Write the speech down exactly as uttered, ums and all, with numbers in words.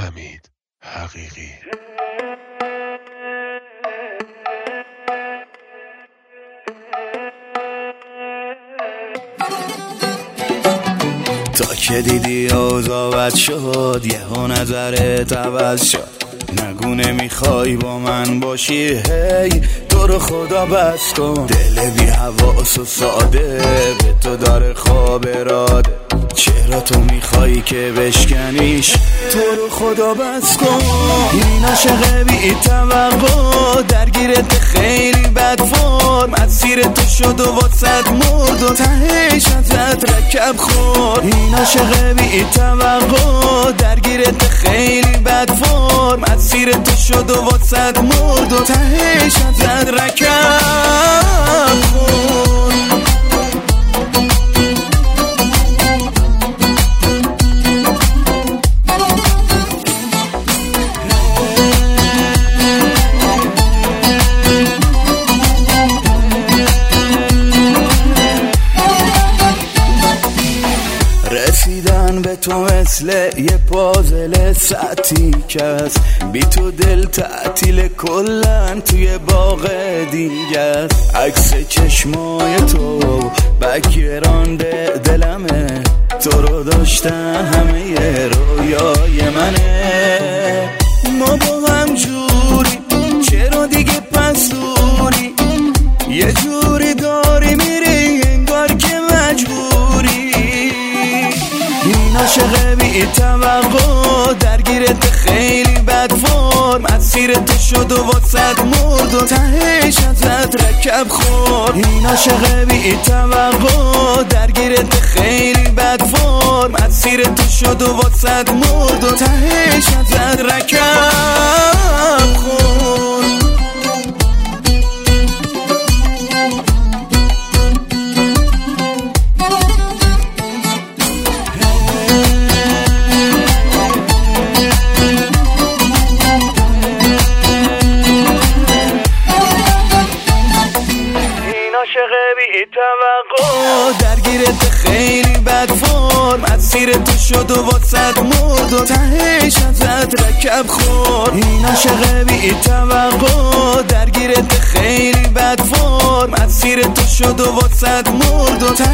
حمید حقیقی. تا که دیدی اوضاع بد شد، یهو نظرت عوض شد. نگو نمیخوای با من باشی، هی تو رو خدا بس کن. دل بی حواس و ساده به تو داره خواب اراده. چرا تو میخوایی که بشکنیش؟ تو رو خدا بس کن. این عشق بی توقع درگیرت خیلی بد فرم. مسیر تو شد و واسد مرد و تهش ازت رکب خورد. این عشق بی توقع درگیرت خیلی بد فرم. مسیر تو شد و واسد مرد و تهش ازت رکب خورد. رسیدن به تو مثل یه پازل سطحی کس، بی تو دل تعطیل کلن توی باغ دیگه است. عکس چشمای تو بگرانده دلمه، تو رو داشتن همه ی رویای منه. ما با هم جوری، چرا دیگه پس دوری؟ یه جوری داری میری انگار که مجبوری. این عشق بی توقع درگیرت خیلی بد فرم. مسیر تو شد و واسد مرد و تهش ازت رکب خورد. این عشق بی توقع درگیرت خیلی بد فرم. مسیر تو شد و واسد مرد و تهش ازت رکب خورد. عاشق بی توقع درگیرت خیلی بد فرم. مسیر تو شد و واسد مرد و تهش ازت رکب خورد. این عاشق بی توقع درگیرت خیلی بد فرم. مسیر تو شد و واسد مرد و